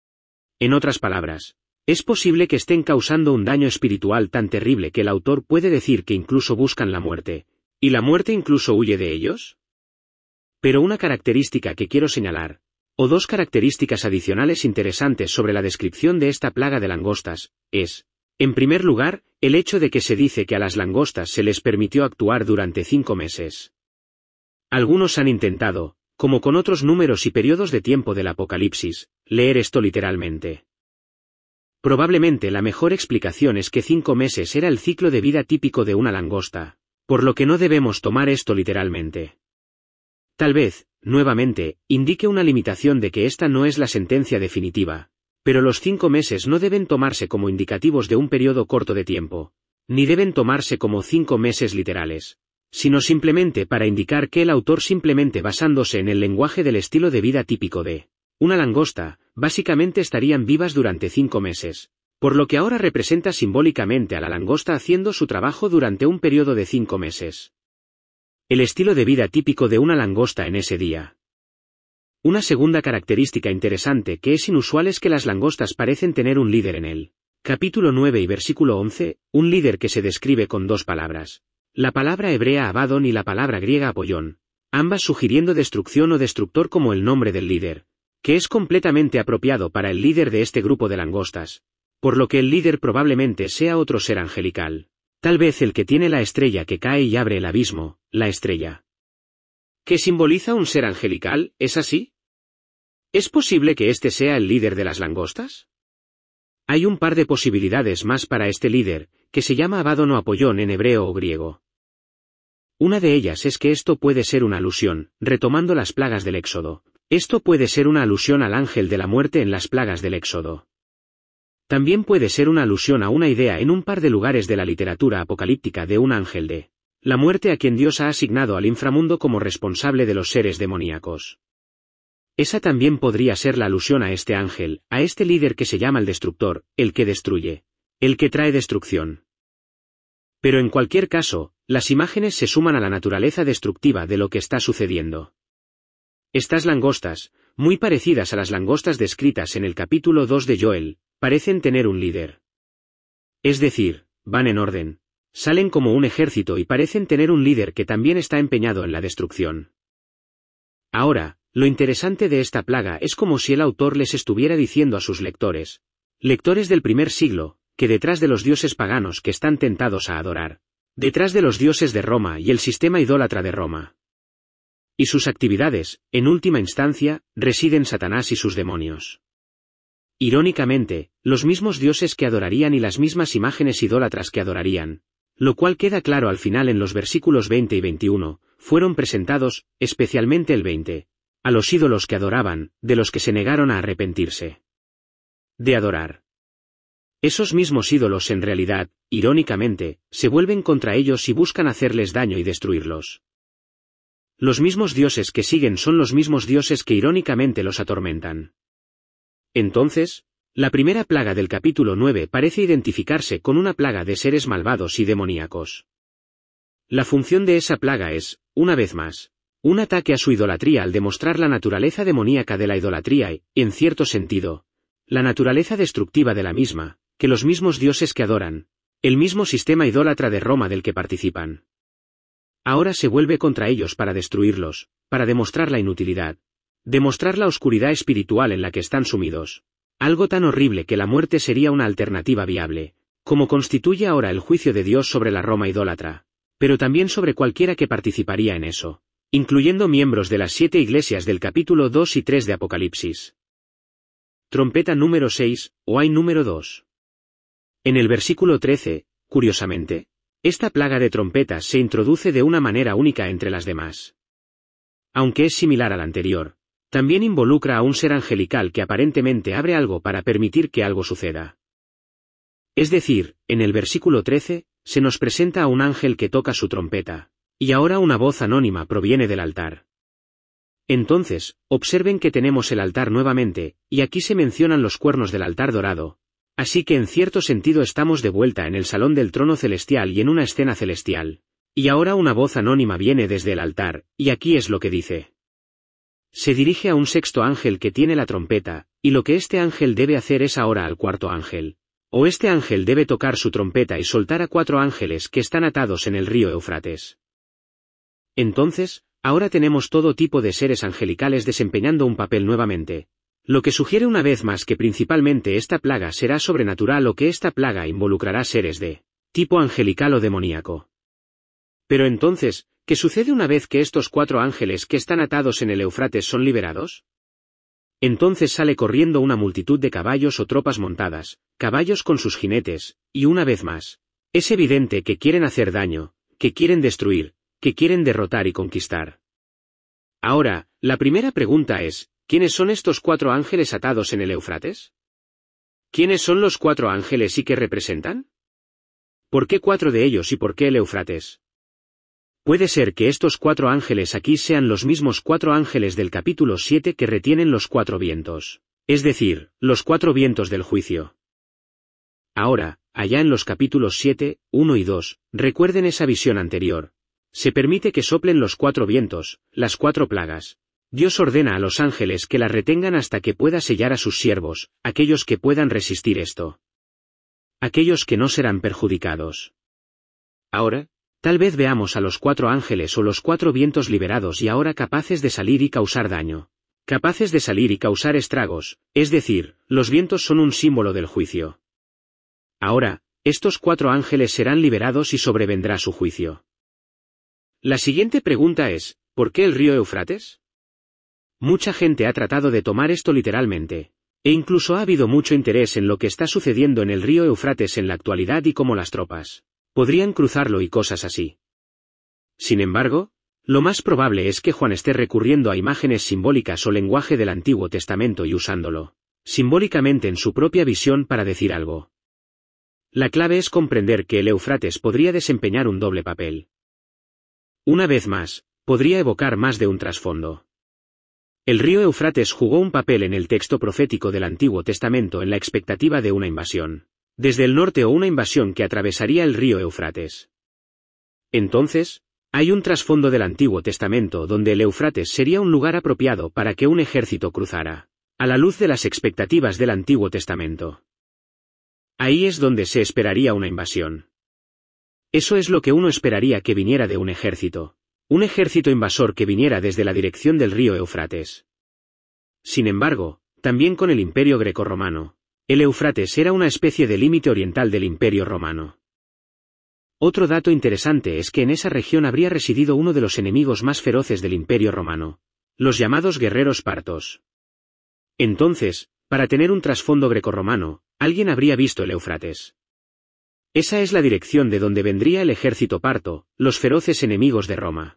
En otras palabras, ¿es posible que estén causando un daño espiritual tan terrible que el autor puede decir que incluso buscan la muerte, y la muerte incluso huye de ellos? Pero una característica que quiero señalar, O dos características adicionales interesantes sobre la descripción de esta plaga de langostas, es, en primer lugar, el hecho de que se dice que a las langostas se les permitió actuar durante cinco meses. Algunos han intentado, como con otros números y periodos de tiempo del Apocalipsis, leer esto literalmente. Probablemente la mejor explicación es que cinco meses era el ciclo de vida típico de una langosta, por lo que no debemos tomar esto literalmente. Tal vez, nuevamente, indique una limitación de que esta no es la sentencia definitiva, pero los cinco meses no deben tomarse como indicativos de un periodo corto de tiempo, ni deben tomarse como cinco meses literales, sino simplemente para indicar que el autor, simplemente basándose en el lenguaje del estilo de vida típico de una langosta, básicamente estarían vivas durante cinco meses, por lo que ahora representa simbólicamente a la langosta haciendo su trabajo durante un periodo de cinco meses. El estilo de vida típico de una langosta en ese día. Una segunda característica interesante que es inusual es que las langostas parecen tener un líder en él. Capítulo nueve y versículo once, un líder que se describe con dos palabras. La palabra hebrea Abaddon y la palabra griega Apollón, ambas sugiriendo destrucción o destructor como el nombre del líder, que es completamente apropiado para el líder de este grupo de langostas, por lo que el líder probablemente sea otro ser angelical, tal vez el que tiene la estrella que cae y abre el abismo, la estrella. ¿Qué simboliza un ser angelical? ¿Es así? ¿Es posible que este sea el líder de las langostas? Hay un par de posibilidades más para este líder, que se llama Abaddon o Apollón en hebreo o griego. Una de ellas es que esto puede ser una alusión, retomando las plagas del Éxodo. Esto puede ser una alusión al ángel de la muerte en las plagas del Éxodo. También puede ser una alusión a una idea en un par de lugares de la literatura apocalíptica de un ángel de la muerte a quien Dios ha asignado al inframundo como responsable de los seres demoníacos. Esa también podría ser la alusión a este ángel, a este líder que se llama el destructor, el que destruye, el que trae destrucción. Pero en cualquier caso, las imágenes se suman a la naturaleza destructiva de lo que está sucediendo. Estas langostas, muy parecidas a las langostas descritas en el capítulo dos de Joel, parecen tener un líder. Es decir, van en orden, salen como un ejército y parecen tener un líder que también está empeñado en la destrucción. Ahora, lo interesante de esta plaga es como si el autor les estuviera diciendo a sus lectores, lectores del primer siglo, que detrás de los dioses paganos que están tentados a adorar, detrás de los dioses de Roma y el sistema idólatra de Roma, y sus actividades, en última instancia, residen Satanás y sus demonios. Irónicamente, los mismos dioses que adorarían y las mismas imágenes idólatras que adorarían, lo cual queda claro al final en los versículos veinte y veintiuno, fueron presentados, especialmente el veinte, a los ídolos que adoraban, de los que se negaron a arrepentirse de adorar. Esos mismos ídolos en realidad, irónicamente, se vuelven contra ellos y buscan hacerles daño y destruirlos. Los mismos dioses que siguen son los mismos dioses que irónicamente los atormentan. Entonces, la primera plaga del capítulo nueve parece identificarse con una plaga de seres malvados y demoníacos. La función de esa plaga es, una vez más, un ataque a su idolatría al demostrar la naturaleza demoníaca de la idolatría y, en cierto sentido, la naturaleza destructiva de la misma, que los mismos dioses que adoran, el mismo sistema idólatra de Roma del que participan. Ahora se vuelve contra ellos para destruirlos, para demostrar la inutilidad, demostrar la oscuridad espiritual en la que están sumidos, algo tan horrible que la muerte sería una alternativa viable, como constituye ahora el juicio de Dios sobre la Roma idólatra, pero también sobre cualquiera que participaría en eso, incluyendo miembros de las siete iglesias del capítulo dos y tres de Apocalipsis. Trompeta número seis, o ay número dos. En el versículo trece, curiosamente, esta plaga de trompetas se introduce de una manera única entre las demás. Aunque es similar al anterior, también involucra a un ser angelical que aparentemente abre algo para permitir que algo suceda. Es decir, en el versículo trece, se nos presenta a un ángel que toca su trompeta, y ahora una voz anónima proviene del altar. Entonces, observen que tenemos el altar nuevamente, y aquí se mencionan los cuernos del altar dorado. Así que en cierto sentido estamos de vuelta en el salón del trono celestial y en una escena celestial. Y ahora una voz anónima viene desde el altar, y aquí es lo que dice. Se dirige a un sexto ángel que tiene la trompeta, y lo que este ángel debe hacer es ahora al cuarto ángel. O este ángel debe tocar su trompeta y soltar a cuatro ángeles que están atados en el río Éufrates. Entonces, ahora tenemos todo tipo de seres angelicales desempeñando un papel nuevamente, lo que sugiere una vez más que principalmente esta plaga será sobrenatural o que esta plaga involucrará seres de tipo angelical o demoníaco. Pero entonces, ¿qué sucede una vez que estos cuatro ángeles que están atados en el Éufrates son liberados? Entonces sale corriendo una multitud de caballos o tropas montadas, caballos con sus jinetes, y una vez más, es evidente que quieren hacer daño, que quieren destruir, que quieren derrotar y conquistar. Ahora, la primera pregunta es, ¿quiénes son estos cuatro ángeles atados en el Éufrates? ¿Quiénes son los cuatro ángeles y qué representan? ¿Por qué cuatro de ellos y por qué el Éufrates? Puede ser que estos cuatro ángeles aquí sean los mismos cuatro ángeles del capítulo siete que retienen los cuatro vientos, es decir, los cuatro vientos del juicio. Ahora, allá en los capítulos siete, uno y dos, recuerden esa visión anterior. Se permite que soplen los cuatro vientos, las cuatro plagas. Dios ordena a los ángeles que las retengan hasta que pueda sellar a sus siervos, aquellos que puedan resistir esto. Aquellos que no serán perjudicados. Ahora, tal vez veamos a los cuatro ángeles o los cuatro vientos liberados y ahora capaces de salir y causar daño. Capaces de salir y causar estragos, es decir, los vientos son un símbolo del juicio. Ahora, estos cuatro ángeles serán liberados y sobrevendrá su juicio. La siguiente pregunta es, ¿por qué el río Éufrates? Mucha gente ha tratado de tomar esto literalmente, e incluso ha habido mucho interés en lo que está sucediendo en el río Éufrates en la actualidad y cómo las tropas podrían cruzarlo y cosas así. Sin embargo, lo más probable es que Juan esté recurriendo a imágenes simbólicas o lenguaje del Antiguo Testamento y usándolo simbólicamente en su propia visión para decir algo. La clave es comprender que el Éufrates podría desempeñar un doble papel. Una vez más, podría evocar más de un trasfondo. El río Éufrates jugó un papel en el texto profético del Antiguo Testamento en la expectativa de una invasión desde el norte o una invasión que atravesaría el río Éufrates. Entonces, hay un trasfondo del Antiguo Testamento donde el Éufrates sería un lugar apropiado para que un ejército cruzara, a la luz de las expectativas del Antiguo Testamento. Ahí es donde se esperaría una invasión. Eso es lo que uno esperaría que viniera de un ejército, un ejército invasor que viniera desde la dirección del río Éufrates. Sin embargo, también con el Imperio Grecorromano, el Éufrates era una especie de límite oriental del Imperio Romano. Otro dato interesante es que en esa región habría residido uno de los enemigos más feroces del Imperio Romano, los llamados guerreros partos. Entonces, para tener un trasfondo grecorromano, alguien habría visto el Éufrates. Esa es la dirección de donde vendría el ejército parto, los feroces enemigos de Roma.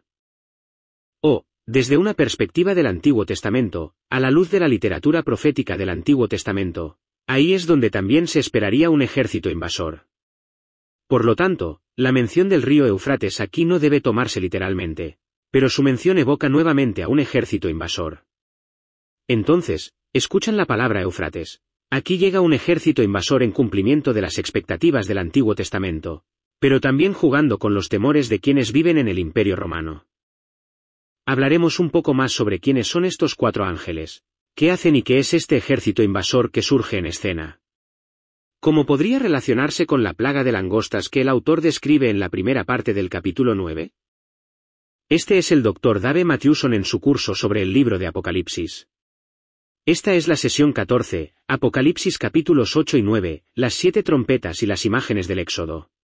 O, desde una perspectiva del Antiguo Testamento, a la luz de la literatura profética del Antiguo Testamento, ahí es donde también se esperaría un ejército invasor. Por lo tanto, la mención del río Éufrates aquí no debe tomarse literalmente, pero su mención evoca nuevamente a un ejército invasor. Entonces, escuchan la palabra Éufrates. Aquí llega un ejército invasor en cumplimiento de las expectativas del Antiguo Testamento, pero también jugando con los temores de quienes viven en el Imperio Romano. Hablaremos un poco más sobre quiénes son estos cuatro ángeles, qué hacen y qué es este ejército invasor que surge en escena. ¿Cómo podría relacionarse con la plaga de langostas que el autor describe en la primera parte del capítulo nueve? Este es el doctor Dave Matthewson en su curso sobre el libro de Apocalipsis. Esta es la sesión catorce, Apocalipsis capítulos ocho y nueve, las siete trompetas y las imágenes del Éxodo.